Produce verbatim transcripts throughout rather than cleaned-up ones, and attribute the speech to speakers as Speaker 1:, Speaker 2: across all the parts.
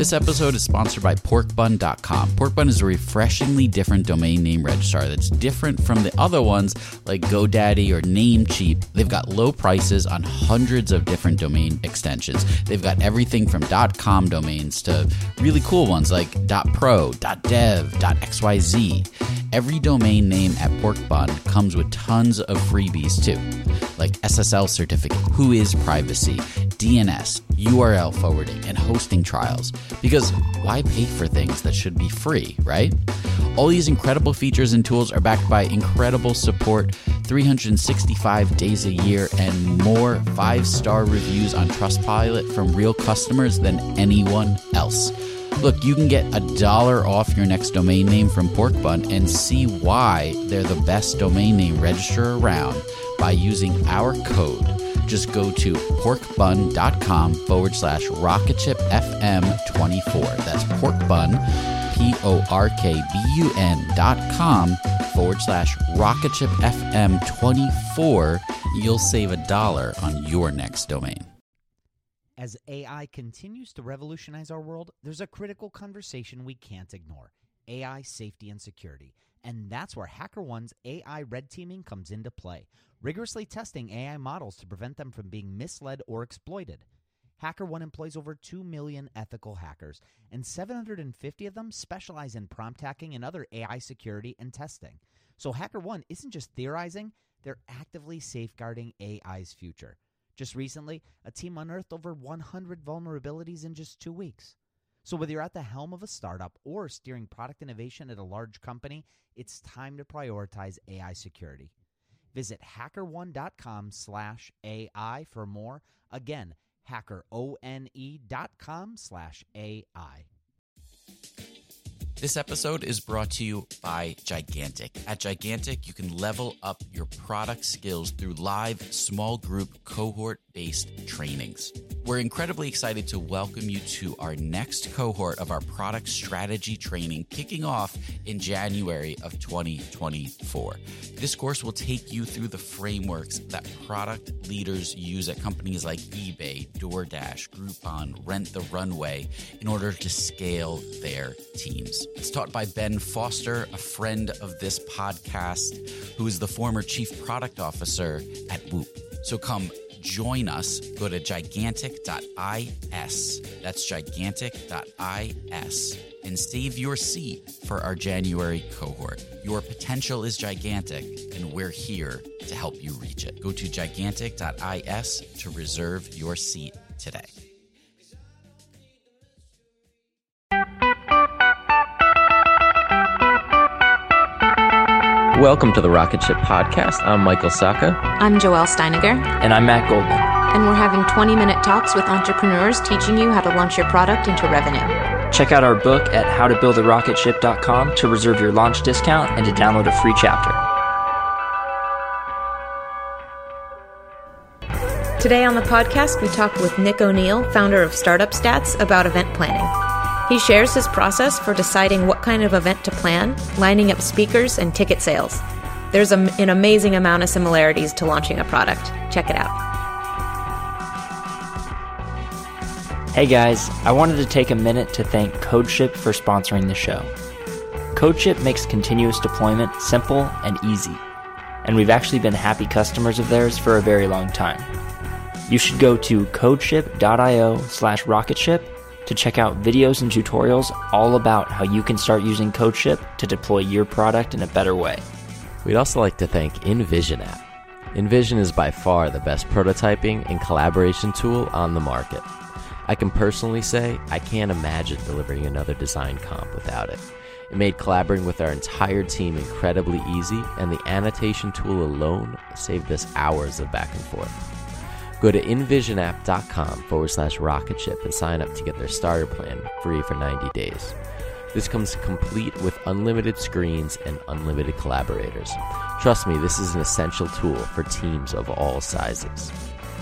Speaker 1: This episode is sponsored by pork bun dot com. Pork Bun is a refreshingly different domain name registrar that's different from the other ones like GoDaddy or Namecheap. They've got low prices on hundreds of different domain extensions. They've got everything from .com domains to really cool ones like .pro, .dev, .xyz. Every domain name at Porkbun comes with tons of freebies too, like S S L certificate, Whois privacy, D N S, U R L forwarding, and hosting trials. Because why pay for things that should be free, right? All these incredible features and tools are backed by incredible support, three hundred sixty-five days a year, and more five-star reviews on Trustpilot from real customers than anyone else. Look, you can get a dollar off your next domain name from Porkbun and see why they're the best domain name registrar around by using our code. Just go to porkbun.com forward slash rocketshipfm24. That's porkbun, P O R K B U N dot com forward slash rocketshipfm24. You'll save a dollar on your next domain.
Speaker 2: As A I continues to revolutionize our world, there's a critical conversation we can't ignore: A I safety and security. And that's where HackerOne's A I red teaming comes into play, rigorously testing A I models to prevent them from being misled or exploited. HackerOne employs over two million ethical hackers, and seven hundred fifty of them specialize in prompt hacking and other A I security and testing. So HackerOne isn't just theorizing, they're actively safeguarding A I's future. Just recently, a team unearthed over one hundred vulnerabilities in just two weeks. So whether you're at the helm of a startup or steering product innovation at a large company, it's time to prioritize A I security. Visit hackerone.com slash AI for more. Again, hackerone.com slash AI.
Speaker 1: This episode is brought to you by Gigantic. At Gigantic, you can level up your product skills through live, small group, cohort-based trainings. We're incredibly excited to welcome you to our next cohort of our product strategy training, kicking off in January of twenty twenty-four. This course will take you through the frameworks that product leaders use at companies like eBay, DoorDash, Groupon, Rent the Runway in order to scale their teams. It's taught by Ben Foster, a friend of this podcast, who is the former chief product officer at Whoop. So come join us. Go to gigantic dot is. That's gigantic dot is and save your seat for our January cohort. Your potential is gigantic, and we're here to help you reach it. Go to gigantic dot is to reserve your seat today.
Speaker 3: Welcome to the Rocket Ship Podcast. I'm Michael Sacca.
Speaker 4: I'm Joelle Steiniger.
Speaker 5: And I'm Matt Goldman.
Speaker 4: And we're having twenty-minute talks with entrepreneurs teaching you how to launch your product into revenue.
Speaker 5: Check out our book at how to build a rocket ship dot com to reserve your launch discount and to download a free chapter.
Speaker 4: Today on the podcast, we talk with Nick O'Neill, founder of Startup Stats, about event planning. He shares his process for deciding what kind of event to plan, lining up speakers, and ticket sales. There's a, an amazing amount of similarities to launching a product. Check it out.
Speaker 5: Hey guys, I wanted to take a minute to thank CodeShip for sponsoring the show. CodeShip makes continuous deployment simple and easy, and we've actually been happy customers of theirs for a very long time. You should go to codeship.io slash rocketship to check out videos and tutorials all about how you can start using CodeShip to deploy your product in a better way.
Speaker 3: We'd also like to thank InVision app. InVision is by far the best prototyping and collaboration tool on the market. I can personally say I can't imagine delivering another design comp without it. It made collaborating with our entire team incredibly easy, and the annotation tool alone saved us hours of back and forth. Go to invisionapp.com forward slash rocketship and sign up to get their starter plan free for ninety days. This comes complete with unlimited screens and unlimited collaborators. Trust me, this is an essential tool for teams of all sizes.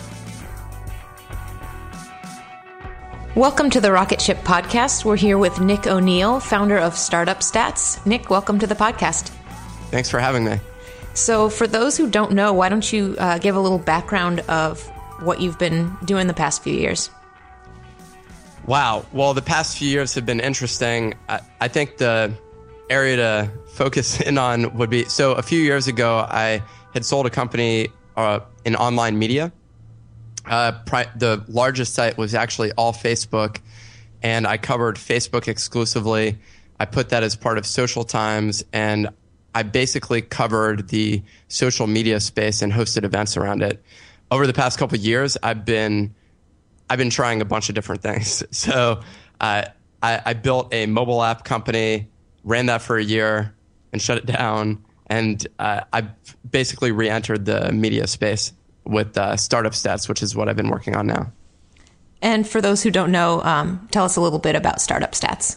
Speaker 4: Welcome to the Rocket Ship Podcast. We're here with Nick O'Neill, founder of Startup Stats. Nick, welcome to the podcast.
Speaker 6: Thanks for having me.
Speaker 4: So for those who don't know, why don't you uh, give a little background of what you've been doing the past few years?
Speaker 6: Wow. Well, the past few years have been interesting. I, I think the area to focus in on would be, so a few years ago, I had sold a company uh, in online media. Uh, pri- the largest site was actually all Facebook, and I covered Facebook exclusively. I put that as part of Social Times, and I basically covered the social media space and hosted events around it. Over the past couple of years, I've been I've been trying a bunch of different things. So uh, I, I built a mobile app company, ran that for a year, and shut it down. And uh, I basically re-entered the media space with uh, Startup Stats, which is what I've been working on now.
Speaker 4: And for those who don't know, um, tell us a little bit about Startup Stats.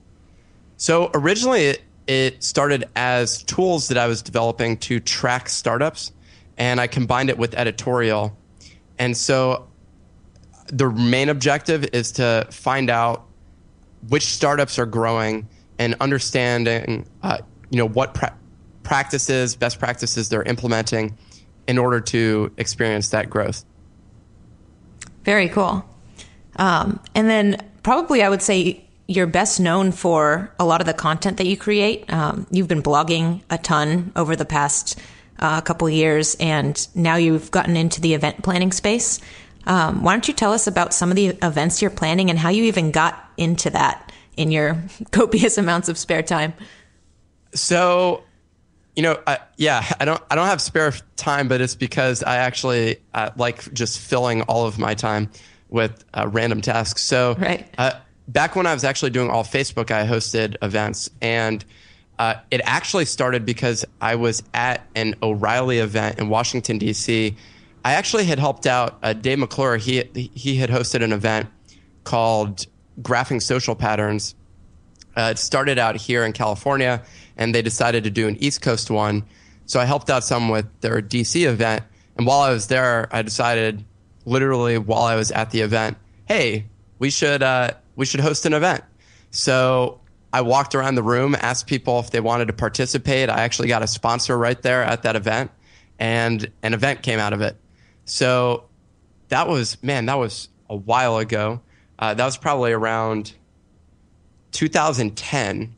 Speaker 6: So originally, it, it started as tools that I was developing to track startups, and I combined it with editorial. And so the main objective is to find out which startups are growing and understanding, uh, you know, what pra- practices, best practices they're implementing in order to experience that growth.
Speaker 4: Very cool. Um, and then probably I would say you're best known for a lot of the content that you create. Um, you've been blogging a ton over the past uh, couple of years, and now you've gotten into the event planning space. Um, why don't you tell us about some of the events you're planning and how you even got into that in your copious amounts of spare time?
Speaker 6: So, you know, uh, yeah, I don't, I don't have spare time, but it's because I actually uh, like just filling all of my time with uh, random tasks. So,
Speaker 4: right.
Speaker 6: uh, back when I was actually doing all Facebook, I hosted events, and uh, it actually started because I was at an O'Reilly event in Washington, D C. I actually had helped out uh, Dave McClure. He he had hosted an event called Graphing Social Patterns. Uh, it started out here in California, and they decided to do an East Coast one. So I helped out some with their D C event. And while I was there, I decided, literally while I was at the event, hey, we should uh, we should host an event. So I walked around the room, asked people if they wanted to participate. I actually got a sponsor right there at that event, and an event came out of it. So that was, man, that was a while ago. Uh, that was probably around two thousand ten.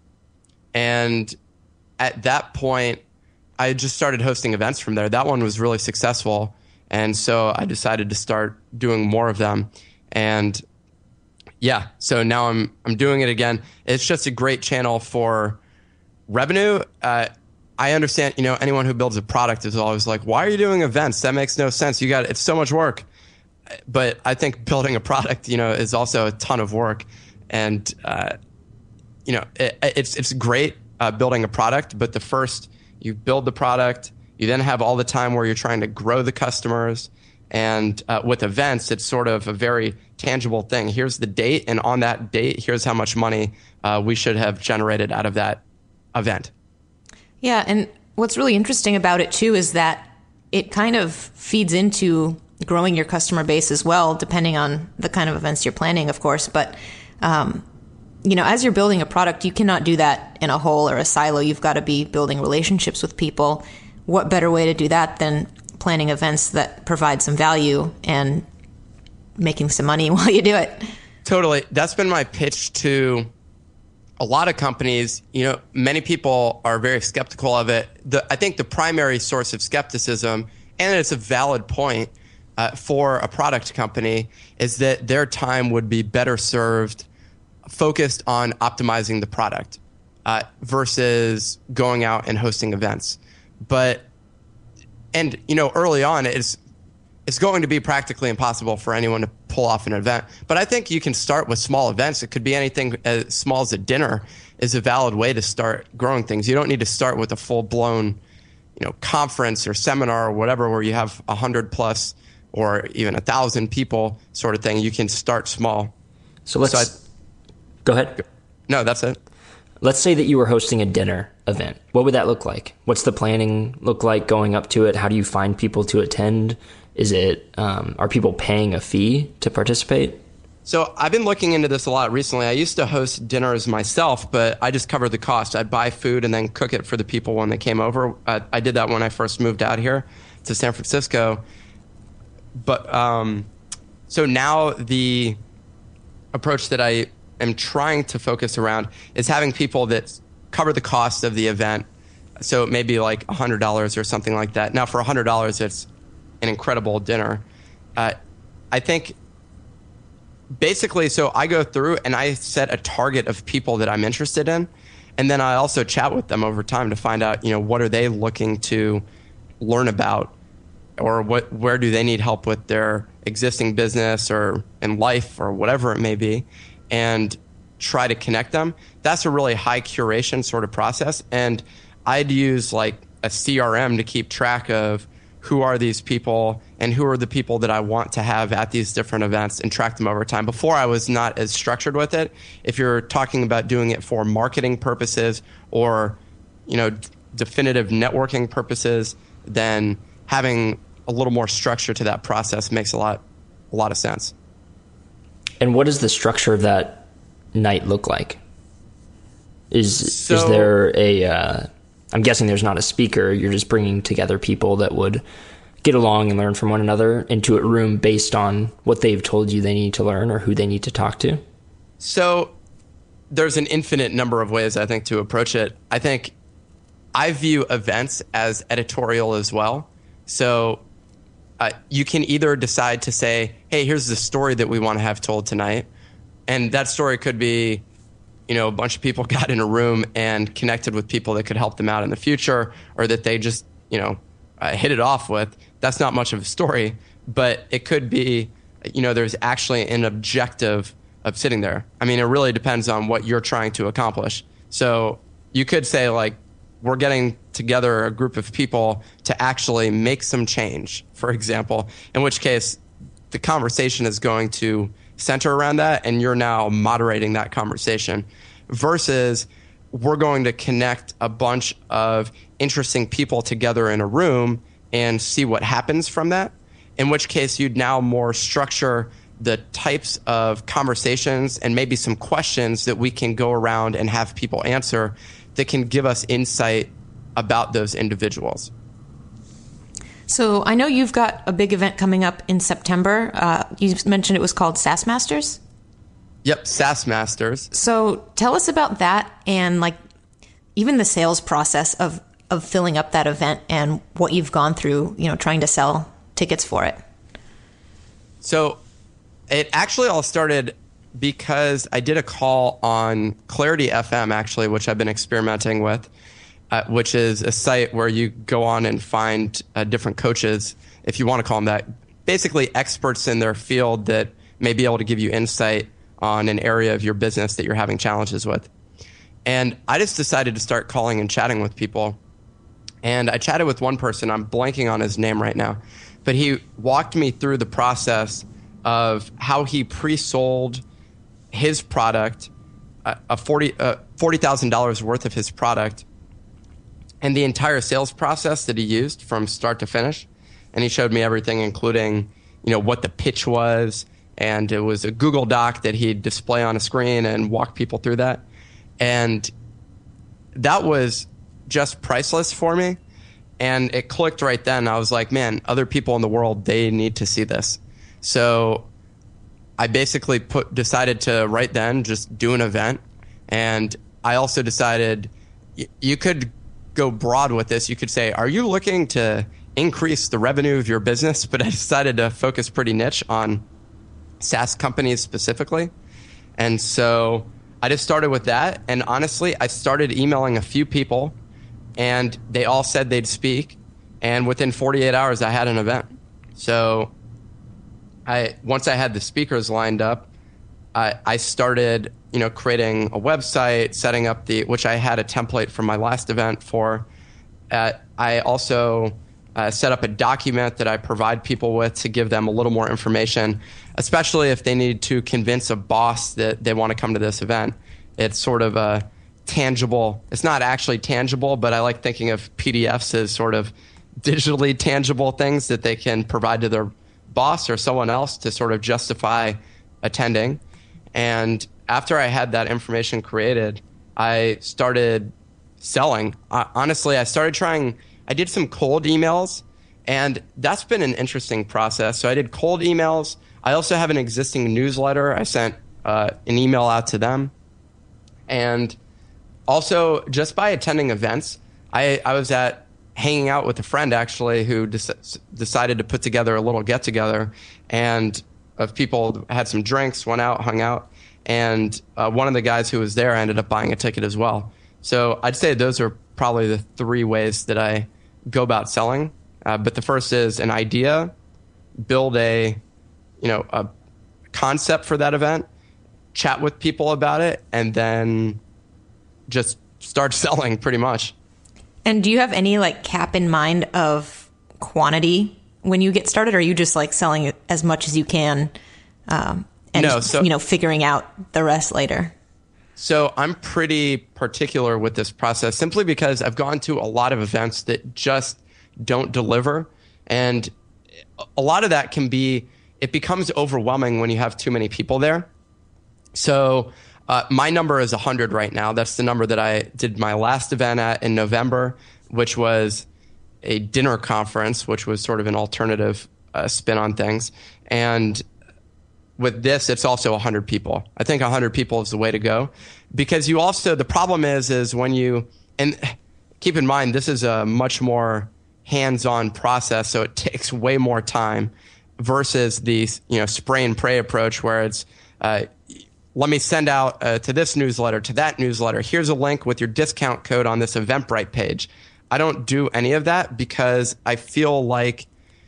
Speaker 6: And at that point, I had just started hosting events from there. That one was really successful. And so I decided to start doing more of them. And yeah, so now I'm I'm doing it again. It's just a great channel for revenue. Uh, I understand, you know, anyone who builds a product is always like, why are you doing events? That makes no sense. You got, it's so much work. But I think building a product, you know, is also a ton of work. And, uh, you know, it, it's, it's great uh, building a product, but the first you build the product, you then have all the time where you're trying to grow the customers. And uh, with events, it's sort of a very tangible thing. Here's the date, and on that date, here's how much money uh, we should have generated out of that event.
Speaker 4: Yeah, and what's really interesting about it, too, is that it kind of feeds into growing your customer base as well, depending on the kind of events you're planning, of course. But, um, you know, as you're building a product, you cannot do that in a hole or a silo. You've got to be building relationships with people. What better way to do that than planning events that provide some value and making some money while you do it?
Speaker 6: Totally. That's been my pitch to a lot of companies. You know, many people are very skeptical of it. The, I think the primary source of skepticism, and it's a valid point uh, for a product company, is that their time would be better served focused on optimizing the product uh, versus going out and hosting events. But, and, you know, early on, it's it's going to be practically impossible for anyone to pull off an event. But I think you can start with small events. It could be anything as small as a dinner is a valid way to start growing things. You don't need to start with a full-blown, you know, conference or seminar or whatever where you have a hundred plus or even a thousand people sort of thing. You can start small.
Speaker 5: So let's so I, go ahead.
Speaker 6: No, that's it.
Speaker 5: Let's say that you were hosting a dinner event. What would that look like? What's the planning look like going up to it? How do you find people to attend? Is it, um, are people paying a fee to participate?
Speaker 6: So I've been looking into this a lot recently. I used to host dinners myself, but I just covered the cost. I'd buy food and then cook it for the people when they came over. I, I did that when I first moved out here to San Francisco. But um, so now the approach that I am trying to focus around is having people that cover the cost of the event. So it may be like one hundred dollars or something like that. Now, for one hundred dollars, it's an incredible dinner. Uh, I think basically, so I go through and I set a target of people that I'm interested in. And then I also chat with them over time to find out, you know, what are they looking to learn about, or what, where do they need help with their existing business or in life or whatever it may be, and try to connect them. That's a really high curation sort of process. And I'd use like a C R M to keep track of who are these people and who are the people that I want to have at these different events and track them over time. Before, I was not as structured with it. If you're talking about doing it for marketing purposes or, you know, definitive networking purposes, then having a little more structure to that process makes a lot, a lot of sense.
Speaker 5: And what does the structure of that night look like? Is
Speaker 6: so,
Speaker 5: is there a? Uh, I'm guessing there's not a speaker. You're just bringing together people that would get along and learn from one another into a room based on what they've told you they need to learn or who they need to talk to.
Speaker 6: So there's an infinite number of ways, I think, to approach it. I think I view events as editorial as well. So uh, you can either decide to say, hey, here's the story that we want to have told tonight. And that story could be, you know, a bunch of people got in a room and connected with people that could help them out in the future, or that they just, you know, uh, hit it off with. That's not much of a story, but it could be, you know, there's actually an objective of sitting there. I mean, it really depends on what you're trying to accomplish. So you could say, like, we're getting together a group of people to actually make some change, for example, in which case the conversation is going to center around that, and you're now moderating that conversation, versus we're going to connect a bunch of interesting people together in a room and see what happens from that, in which case you'd now more structure the types of conversations and maybe some questions that we can go around and have people answer that can give us insight about those individuals.
Speaker 4: So I know you've got a big event coming up in September. Uh, you mentioned it was called SaaS Masters.
Speaker 6: Yep, SaaS Masters.
Speaker 4: So tell us about that, and like even the sales process of, of filling up that event and what you've gone through, you know, trying to sell tickets for it.
Speaker 6: So it actually all started because I did a call on Clarity F M, actually, which I've been experimenting with. Uh, which is a site where you go on and find uh, different coaches, if you want to call them that, basically experts in their field that may be able to give you insight on an area of your business that you're having challenges with. And I just decided to start calling and chatting with people. And I chatted with one person, I'm blanking on his name right now, but he walked me through the process of how he pre-sold his product, uh, a forty uh, forty thousand dollars worth of his product, and the entire sales process that he used from start to finish. And he showed me everything, including, you know, what the pitch was. And it was a Google Doc that he'd display on a screen and walk people through that. And that was just priceless for me. And it clicked right then. I was like, man, other people in the world, they need to see this. So I basically put decided to right then just do an event. And I also decided y- you could go broad with this. You could say, are you looking to increase the revenue of your business? But I decided to focus pretty niche on SaaS companies specifically. And so I just started with that. And honestly, I started emailing a few people, and they all said they'd speak. And within forty-eight hours, I had an event. So I once I had the speakers lined up, I, I started, you know, creating a website, setting up the, which I had a template from my last event for. Uh, I also uh, set up a document that I provide people with to give them a little more information, especially if they need to convince a boss that they want to come to this event. It's sort of a tangible, it's not actually tangible, but I like thinking of P D Fs as sort of digitally tangible things that they can provide to their boss or someone else to sort of justify attending. And after I had that information created, I started selling. Uh, honestly, I started trying, I did some cold emails, and that's been an interesting process. So I did cold emails. I also have an existing newsletter. I sent uh, an email out to them. And also, just by attending events, I, I was at hanging out with a friend, actually, who des- decided to put together a little get-together, and of people had some drinks, went out, hung out, and uh, one of the guys who was there ended up buying a ticket as well. So I'd say those are probably the three ways that I go about selling. Uh, but the first is an idea, build a, you know, a concept for that event, chat with people about it, and then just start selling pretty much.
Speaker 4: And do you have any like cap in mind of quantity when you get started, or are you just like selling as much as you can um, and
Speaker 6: no,
Speaker 4: just,
Speaker 6: so,
Speaker 4: you know, figuring out the rest later?
Speaker 6: So I'm pretty particular with this process simply because I've gone to a lot of events that just don't deliver. And a lot of that can be, it becomes overwhelming when you have too many people there. So uh, my number is one hundred right now. That's the number that I did my last event at in November, which was a dinner conference, which was sort of an alternative uh, spin on things. And with this, it's also one hundred people. I think one hundred people is the way to go, because you also, the problem is, is when you, and keep in mind, this is a much more hands-on process, so it takes way more time versus the, you know, spray and pray approach where it's, uh, let me send out uh, to this newsletter, to that newsletter. Here's a link with your discount code on this Eventbrite page. I don't do any of that because I feel like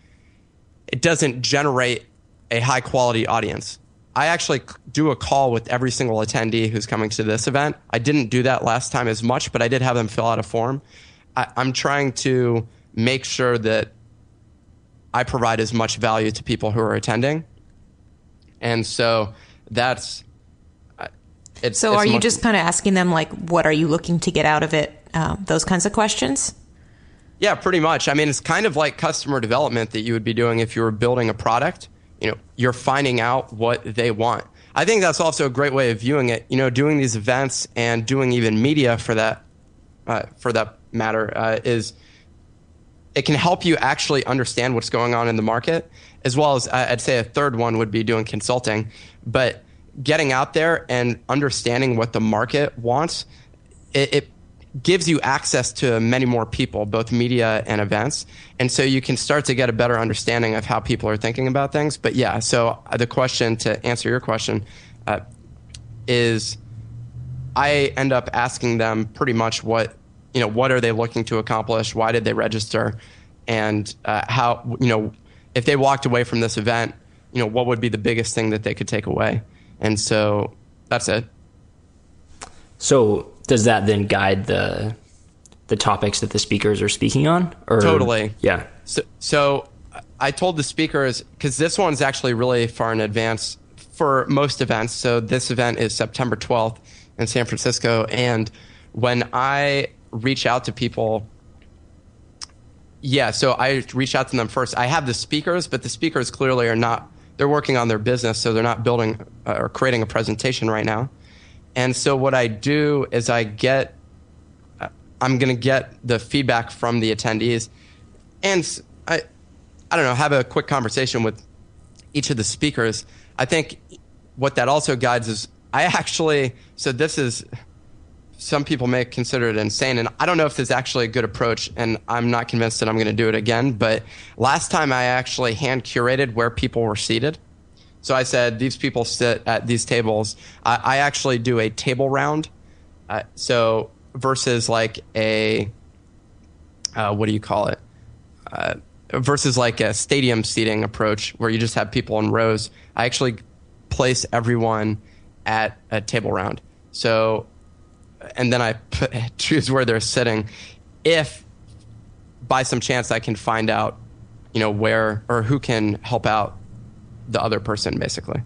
Speaker 6: it doesn't generate a high quality audience. I actually do a call with every single attendee who's coming to this event. I didn't do that last time as much, but I did have them fill out a form. I, I'm trying to make sure that I provide as much value to people who are attending. And so that's it's,
Speaker 4: so
Speaker 6: it's
Speaker 4: are you
Speaker 6: much,
Speaker 4: just kind of asking them like, what are you looking to get out of it? Um, those kinds of questions?
Speaker 6: Yeah, pretty much. I mean, it's kind of like customer development that you would be doing if you were building a product. You know, you're finding out what they want. I think that's also a great way of viewing it. You know, doing these events and doing even media for that, uh, for that matter, uh, is it can help you actually understand what's going on in the market, as well as uh, I'd say a third one would be doing consulting. But getting out there and understanding what the market wants, it, it gives you access to many more people, both media and events. And so you can start to get a better understanding of how people are thinking about things. But yeah, so the question, to answer your question, uh, is I end up asking them pretty much what, you know, what are they looking to accomplish? Why did they register? And uh, how, you know, if they walked away from this event, you know, what would be the biggest thing that they could take away? And so that's it.
Speaker 5: So does that then guide the the topics that the speakers are speaking on? Or,
Speaker 6: totally.
Speaker 5: Yeah.
Speaker 6: So, so I told the speakers, because this one's actually really far in advance for most events. So this event is September twelfth in San Francisco. And when I reach out to people, yeah, so I reach out to them first. I have the speakers, but the speakers clearly are not, they're working on their business, so they're not building uh, or creating a presentation right now. And so what I do is I get, I'm going to get the feedback from the attendees, and I, I don't know, have a quick conversation with each of the speakers. I think what that also guides is I actually, so this is, some people may consider it insane, and I don't know if this is actually a good approach, and I'm not convinced that I'm going to do it again, but last time I actually hand curated where people were seated. So I said, these people sit at these tables. I, I actually do a table round. Uh, so versus like a, uh, what do you call it? Uh, versus like a stadium seating approach where you just have people in rows. I actually place everyone at a table round. So, and then I put, choose where they're sitting. If by some chance I can find out, you know, where or who can help out the other person, basically.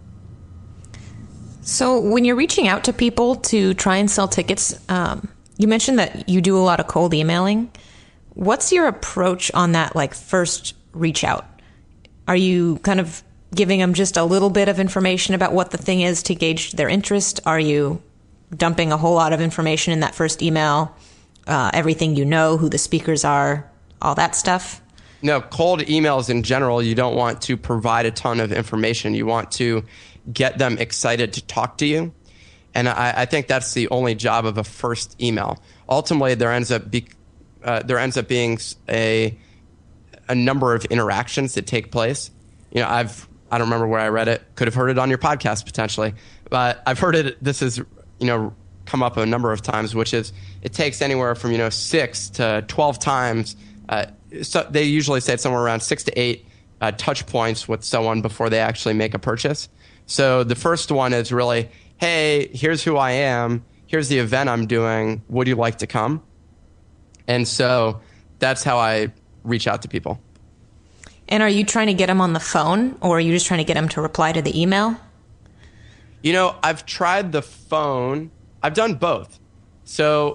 Speaker 4: So when you're reaching out to people to try and sell tickets, um, you mentioned that you do a lot of cold emailing. What's your approach on that, like, first reach out? Are you kind of giving them just a little bit of information about what the thing is to gauge their interest? Are you dumping a whole lot of information in that first email, uh, everything you know, who the speakers are, all that stuff?
Speaker 6: No, cold emails in general, you don't want to provide a ton of information. You want to get them excited to talk to you. And I, I think that's the only job of a first email. Ultimately, there ends up be, uh, there ends up being a a number of interactions that take place. You know, I've I don't remember where I read it. Could have heard it on your podcast potentially, but I've heard it. This is you know come up a number of times, which is it takes anywhere from you know six to twelve times. Uh, so they usually say it's somewhere around six to eight uh, touch points with someone before they actually make a purchase. So the first one is really, hey, here's who I am. Here's the event I'm doing. Would you like to come? And so that's how I reach out to people.
Speaker 4: And are you trying to get them on the phone, or are you just trying to get them to reply to the email?
Speaker 6: You know, I've tried the phone. I've done both. So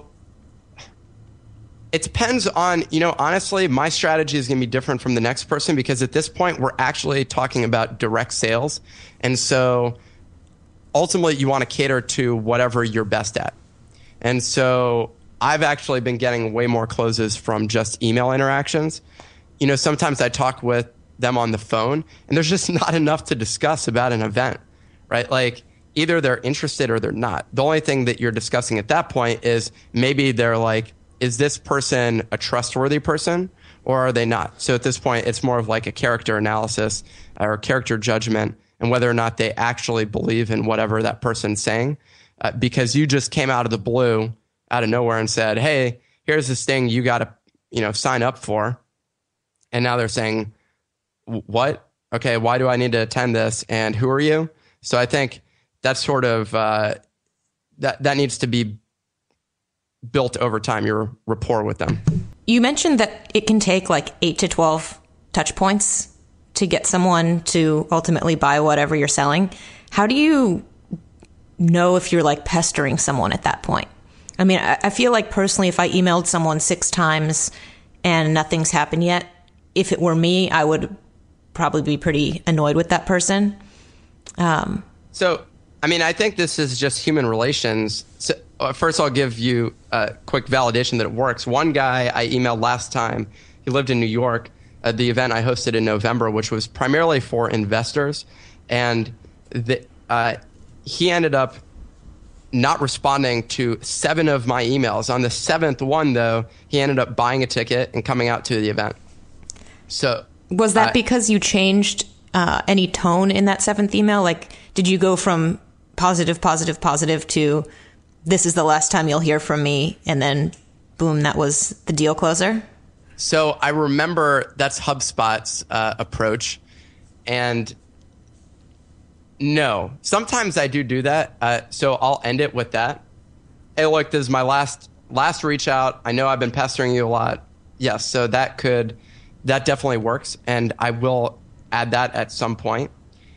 Speaker 6: it depends on, you know, honestly, my strategy is going to be different from the next person, because at this point, we're actually talking about direct sales. And so ultimately, you want to cater to whatever you're best at. And so I've actually been getting way more closes from just email interactions. You know, sometimes I talk with them on the phone, and there's just not enough to discuss about an event, right? Like, either they're interested or they're not. The only thing that you're discussing at that point is maybe they're like, is this person a trustworthy person, or are they not? So at this point, it's more of like a character analysis or character judgment, and whether or not they actually believe in whatever that person's saying. Uh, because you just came out of the blue, out of nowhere, and said, hey, here's this thing you got to, you know, sign up for. And now they're saying, what? Okay, why do I need to attend this? And who are you? So I think that's sort of, uh, that, that needs to be built over time, your rapport with them.
Speaker 4: You mentioned that it can take like eight to twelve touch points to get someone to ultimately buy whatever you're selling. How do you know if you're like pestering someone at that point? I mean, I, I feel like personally, if I emailed someone six times and nothing's happened yet, if it were me, I would probably be pretty annoyed with that person. Um,
Speaker 6: so, I mean, I think this is just human relations. So, uh, first, I'll give you a quick validation that it works. One guy I emailed last time, he lived in New York, at the event I hosted in November, which was primarily for investors. And the, uh, he ended up not responding to seven of my emails. On the seventh one, though, he ended up buying a ticket and coming out to the event. So
Speaker 4: was that
Speaker 6: uh, because
Speaker 4: you changed uh, any tone in that seventh email? Like, did you go from positive, positive, positive to this is the last time you'll hear from me, and then boom, that was the deal closer?
Speaker 6: So I remember that's HubSpot's uh, approach. And no, sometimes I do do that. Uh, so I'll end it with that. Hey, look, this is my last last reach out. I know I've been pestering you a lot. Yes, so that could, that definitely works. And I will add that at some point.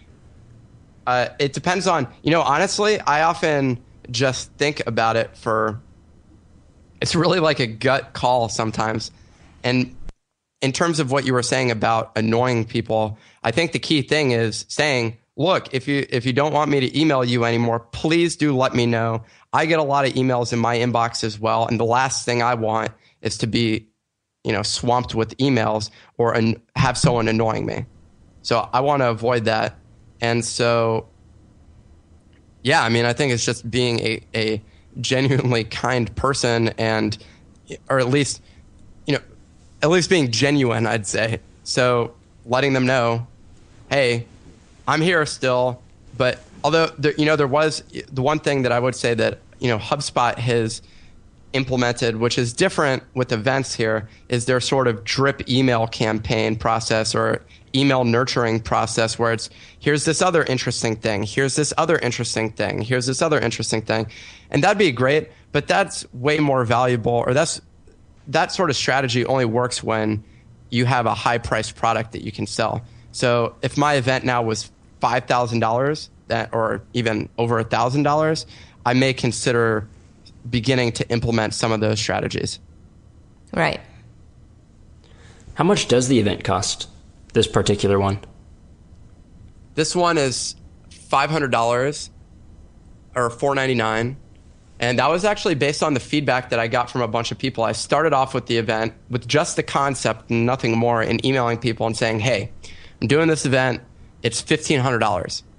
Speaker 6: Uh, it depends on, you know, honestly, I often just think about it for, it's really like a gut call sometimes. And in terms of what you were saying about annoying people, I think the key thing is saying, look, if you if you don't want me to email you anymore, please do let me know. I get a lot of emails in my inbox as well. And the last thing I want is to be, you know, swamped with emails or an, have someone annoying me. So I want to avoid that. And so, yeah, I mean, I think it's just being a, a genuinely kind person, and, or at least, you know, at least being genuine, I'd say. So letting them know, hey, I'm here still. But although, there, you know, there was the one thing that I would say that, you know, HubSpot has implemented, which is different with events here, is their sort of drip email campaign process or email nurturing process, where it's, here's this other interesting thing, here's this other interesting thing, here's this other interesting thing. And that'd be great, but that's way more valuable, or that's, that sort of strategy only works when you have a high priced product that you can sell. So if my event now was five thousand dollars, that, or even over one thousand dollars, I may consider beginning to implement some of those strategies.
Speaker 4: Right.
Speaker 5: How much does the event cost, this particular one?
Speaker 6: This one is five hundred dollars or four ninety-nine. And that was actually based on the feedback that I got from a bunch of people. I started off with the event with just the concept and nothing more, and emailing people and saying, hey, I'm doing this event. It's fifteen hundred dollars.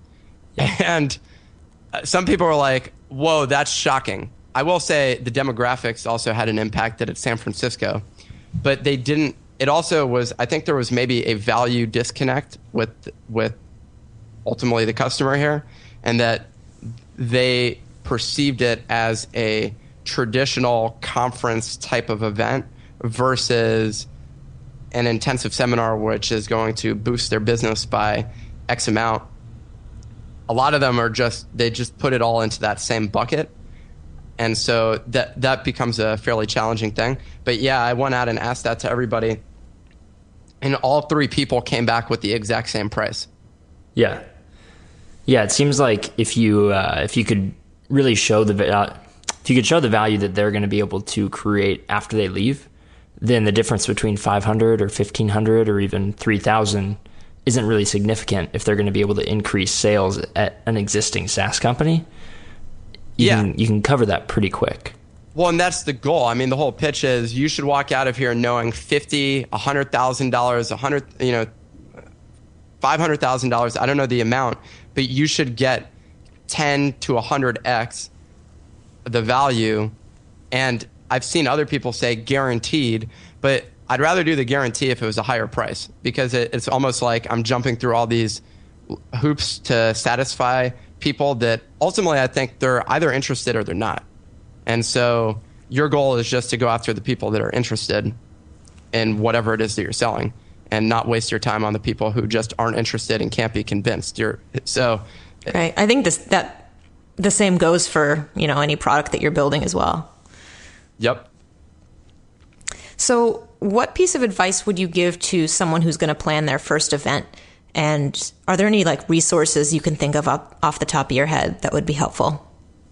Speaker 6: Yeah. And some people were like, whoa, that's shocking. I will say the demographics also had an impact that it's San Francisco, but they didn't. It also was, I think there was maybe a value disconnect with with ultimately the customer here, and that they perceived it as a traditional conference type of event versus an intensive seminar, which is going to boost their business by X amount. A lot of them are just, they just put it all into that same bucket. And so that that becomes a fairly challenging thing. But yeah, I went out and asked that to everybody, and all three people came back with the exact same price.
Speaker 5: Yeah. Yeah, it seems like if you uh, if you could really show the uh, if you could show the value that they're going to be able to create after they leave, then the difference between five hundred or fifteen hundred or even three thousand isn't really significant if they're going to be able to increase sales at an existing SaaS company. You
Speaker 6: Yeah.
Speaker 5: can, you can cover that pretty quick.
Speaker 6: Well, and that's the goal. I mean, the whole pitch is you should walk out of here knowing fifty, a hundred thousand dollars, a hundred, you know, five hundred thousand dollars. I don't know the amount, but you should get ten to a hundred x the value. And I've seen other people say guaranteed, but I'd rather do the guarantee if it was a higher price, because it, it's almost like I'm jumping through all these hoops to satisfy people that ultimately I think they're either interested or they're not. And so your goal is just to go after the people that are interested in whatever it is that you're selling, and not waste your time on the people who just aren't interested and can't be convinced. You're so
Speaker 4: Right. I think this that the same goes for, you know, any product that you're building as well.
Speaker 6: Yep.
Speaker 4: So what piece of advice would you give to someone who's going to plan their first event? And are there any like resources you can think of up, off the top of your head that would be helpful?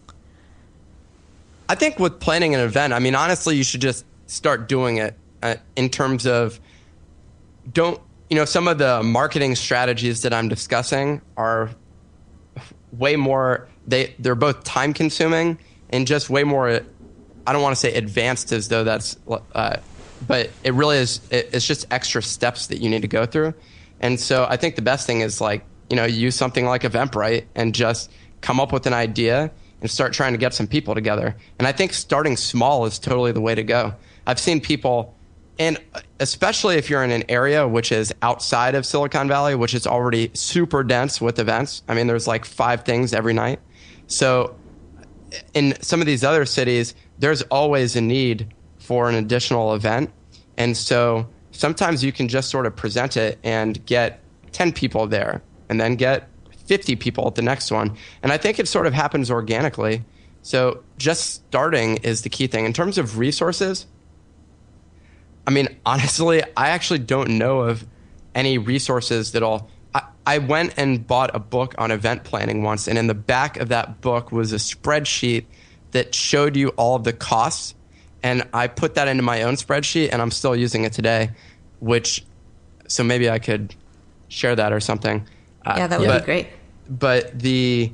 Speaker 6: I think with planning an event, I mean, honestly, you should just start doing it uh, in terms of don't, you know, some of the marketing strategies that I'm discussing are way more, they, they're both time consuming and just way more, I don't want to say advanced as though that's, uh, but it really is, it, it's just extra steps that you need to go through. And so I think the best thing is like, you know, use something like Eventbrite and just come up with an idea and start trying to get some people together. And I think starting small is totally the way to go. I've seen people, and especially if you're in an area which is outside of Silicon Valley, which is already super dense with events. I mean, there's like five things every night. So in some of these other cities, there's always a need for an additional event. And so sometimes you can just sort of present it and get ten people there and then get fifty people at the next one. And I think it sort of happens organically. So just starting is the key thing. In terms of resources, I mean, honestly, I actually don't know of any resources that'll... I, I went and bought a book on event planning once, and in the back of that book was a spreadsheet that showed you all of the costs. And I put that into my own spreadsheet, and I'm still using it today, which, so maybe I could share that or something.
Speaker 4: Yeah, that would
Speaker 6: but,
Speaker 4: be great.
Speaker 6: But the,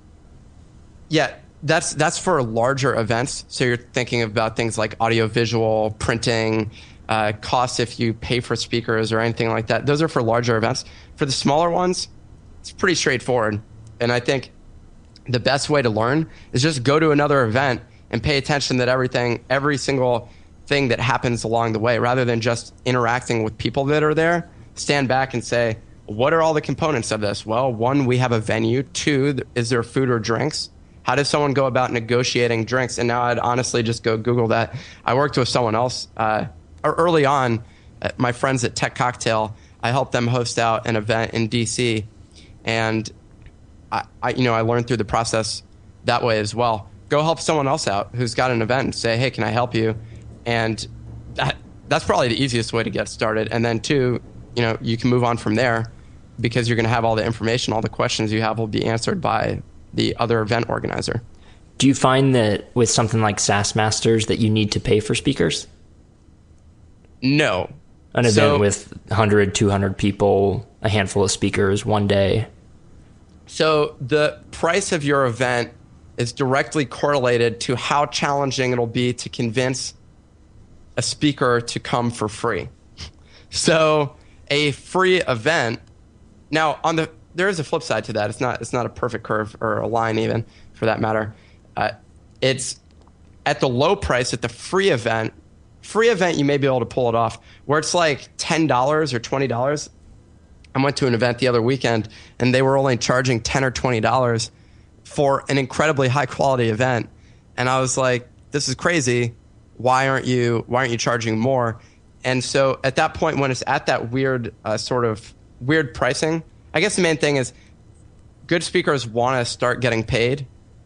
Speaker 6: yeah, that's that's for larger events. So you're thinking about things like audio, visual, printing, uh, costs if you pay for speakers or anything like that. Those are for larger events. For the smaller ones, it's pretty straightforward. And I think the best way to learn is just go to another event and pay attention that everything, every single thing that happens along the way, rather than just interacting with people that are there. Stand back and say, what are all the components of this? Well, one, we have a venue. Two, is there food or drinks? How does someone go about negotiating drinks? And now I'd honestly just go Google that. I worked with someone else uh, early on, uh, my friends at Tech Cocktail. I helped them host out an event in D C, and I, I, you know, I learned through the process that way as well. Go help someone else out who's got an event and say, hey, can I help you? And that that's probably the easiest way to get started. And then two, you know, you can move on from there, because you're going to have all the information, all the questions you have will be answered by the other event organizer.
Speaker 5: Do you find that with something like SaaS Masters that you need to pay for speakers?
Speaker 6: No.
Speaker 5: An event
Speaker 6: so,
Speaker 5: with one hundred, two hundred people, a handful of speakers, one day.
Speaker 6: So the price of your event is directly correlated to how challenging it'll be to convince a speaker to come for free. So a free event, now on the there is a flip side to that. It's not it's not a perfect curve or a line even for that matter. Uh, it's at the low price at the free event. Free event, you may be able to pull it off. Where it's like ten dollars or twenty dollars. I went to an event the other weekend and they were only charging ten or twenty dollars for an incredibly high quality event. And I was like, this is crazy. Why aren't you why aren't you charging more? And so at that point, when it's at that weird uh, sort of weird pricing, I guess the main thing is good speakers want to start getting paid,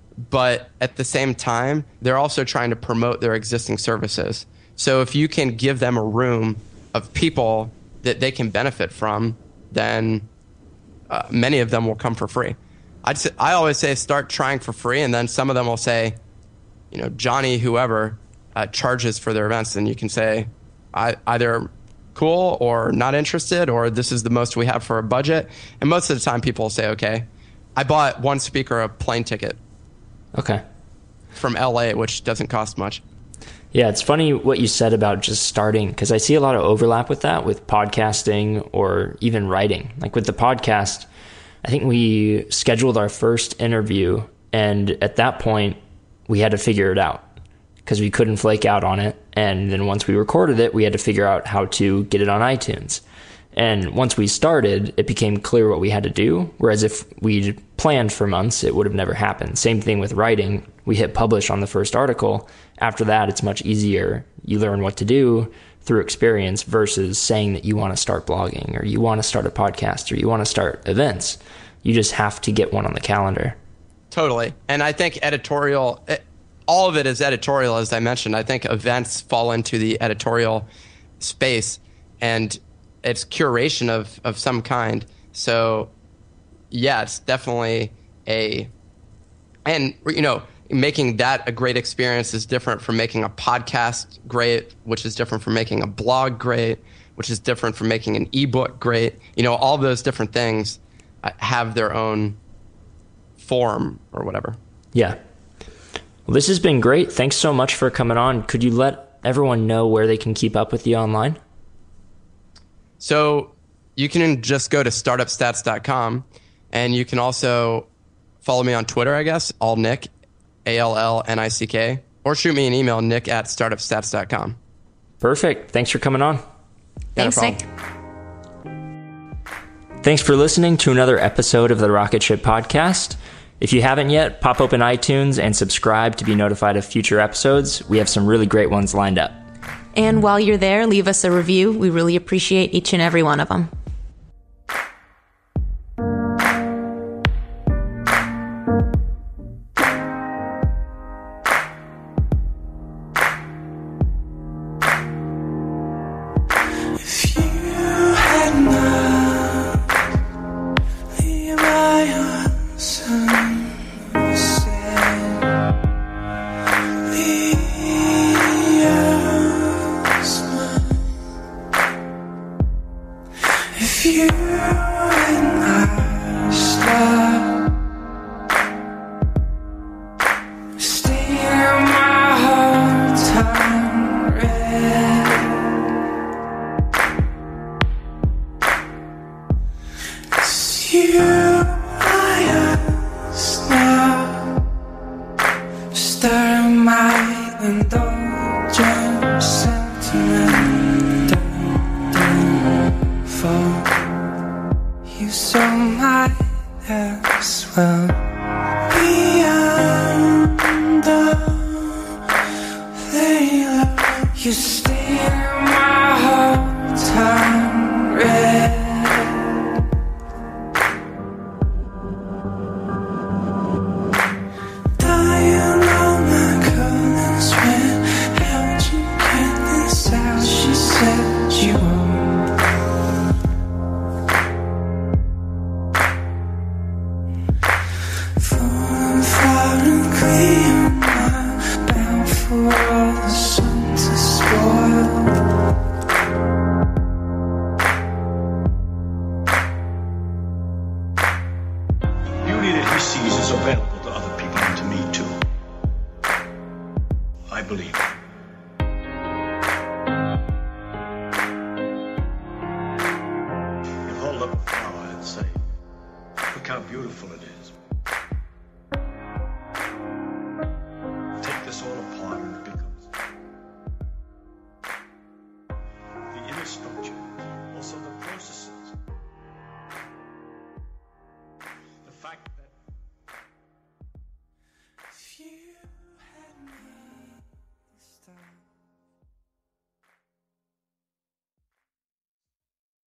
Speaker 6: but at the same time, they're also trying to promote their existing services. So if you can give them a room of people that they can benefit from, then uh, many of them will come for free. I'd say, I always say start trying for free, and then some of them will say, you know, Johnny, whoever, uh, charges for their events, and you can say, I, either cool or not interested, or this is the most we have for a budget. And most of the time people will say, okay. I bought one speaker a plane ticket.
Speaker 5: Okay.
Speaker 6: From L A, which doesn't cost much.
Speaker 5: Yeah, it's funny what you said about just starting, because I see a lot of overlap with that, with podcasting or even writing. Like with the podcast, I think we scheduled our first interview, and at that point, we had to figure it out because we couldn't flake out on it. And then once we recorded it, we had to figure out how to get it on iTunes. And once we started, it became clear what we had to do. Whereas if we'd planned for months, it would have never happened. Same thing with writing. We hit publish on the first article. After that, it's much easier. You learn what to do through experience versus saying that you want to start blogging or you want to start a podcast or you want to start events. You just have to get one on the calendar.
Speaker 6: Totally. And I think editorial, it, all of it is editorial, as I mentioned. I think events fall into the editorial space, and it's curation of, of some kind. So, yeah, it's definitely a, and, you know, making that a great experience is different from making a podcast great, which is different from making a blog great, which is different from making an ebook great. You know, all of those different things have their own form or whatever.
Speaker 5: Yeah. Well, this has been great. Thanks so much for coming on. Could you let everyone know where they can keep up with you online?
Speaker 6: So you can just go to startup stats dot com, and you can also follow me on Twitter, I guess, allnick, A L L N I C K, or shoot me an email, nick at startup stats dot com.
Speaker 5: Perfect. Thanks for coming on.
Speaker 6: Yeah,
Speaker 4: Thanks,
Speaker 6: no
Speaker 4: Nick.
Speaker 5: Thanks for listening to another episode of the Rocket Ship Podcast. If you haven't yet, pop open iTunes and subscribe to be notified of future episodes. We have some really great ones lined up.
Speaker 4: And while you're there, leave us a review. We really appreciate each and every one of them.
Speaker 7: Hold up now, I'd say. beautiful it is. Take this all apart and it becomes the inner structure, also the processes. The fact that